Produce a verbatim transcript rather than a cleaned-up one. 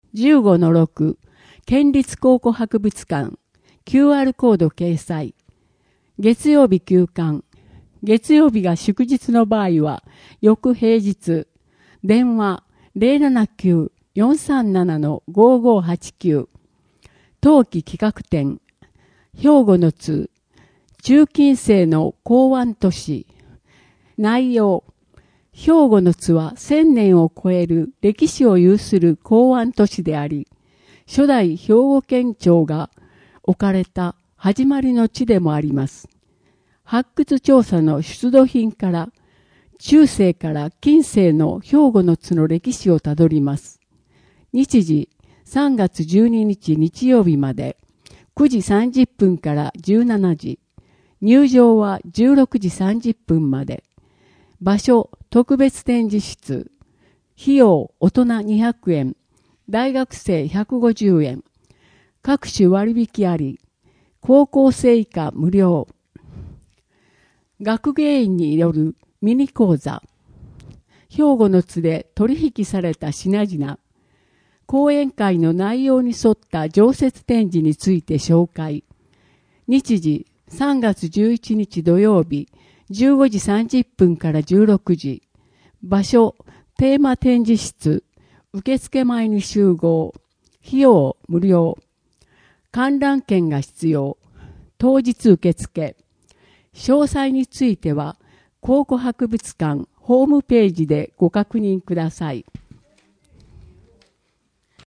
じゅうごのろく、県立考古博物館、キューアール コード掲載。月曜日休館。月曜日が祝日の場合は、翌平日。電話 ゼロななきゅう よんさんなな ごーごーはちきゅう。冬季企画展。兵庫の津。中近世の港湾都市。内容。兵庫の津は千年を超える歴史を有する港湾都市であり、初代兵庫県庁が置かれた始まりの地でもあります。発掘調査の出土品から、中世から近世の兵庫の津の歴史をたどります。日時さんがつじゅうににち日曜日まで、くじさんじゅっぷんからじゅうしちじ。入場はじゅうろくじさんじゅっぷんまで。場所、特別展示室。費用、大人にひゃくえん。大学生ひゃくごじゅうえん。各種割引あり。高校生以下無料。学芸員によるミニ講座。兵庫の津で取引された品々。講演会の内容に沿った常設展示について紹介。日時さんがつじゅういちにち土曜日じゅうごじさんじゅっぷんからじゅうろくじ。場所、テーマ展示室。受付前に集合。費用無料。観覧券が必要。当日受付。詳細については考古博物館ホームページでご確認ください。